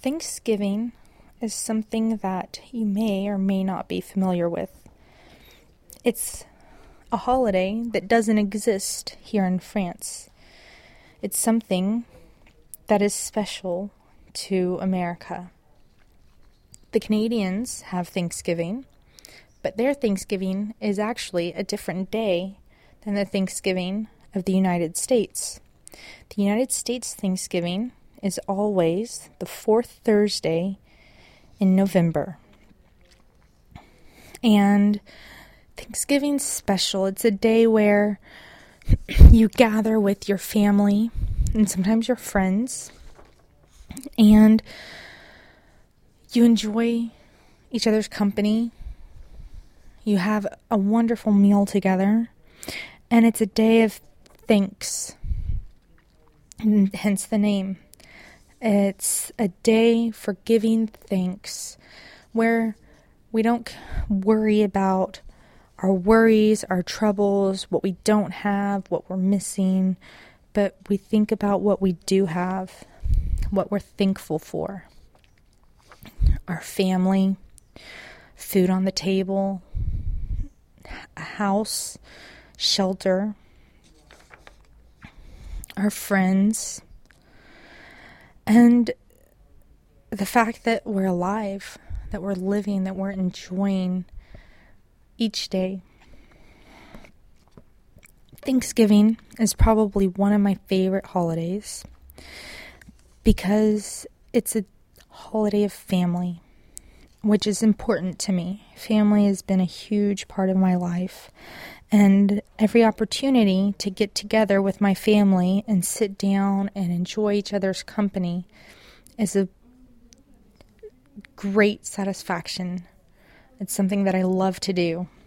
Thanksgiving is something that you may or may not be familiar with. It's a holiday that doesn't exist here in France. It's something that is special to America. The Canadians have Thanksgiving, but their Thanksgiving is actually a different day than the Thanksgiving of the United States. The United States Thanksgiving is always the fourth Thursday in November. And Thanksgiving's special. It's a day where you gather with your family and sometimes your friends, and you enjoy each other's company. You have a wonderful meal together, and it's a day of thanks, and hence the name. It's a day for giving thanks, where we don't worry about our worries, our troubles, what we don't have, what we're missing, but we think about what we do have, what we're thankful for. Our family, food on the table, a house, shelter, our friends, and the fact that we're alive, that we're living, that we're enjoying each day. Thanksgiving is probably one of my favorite holidays because it's a holiday of family, which is important to me. Family has been a huge part of my life, and every opportunity to get together with my family and sit down and enjoy each other's company is a great satisfaction. It's something that I love to do.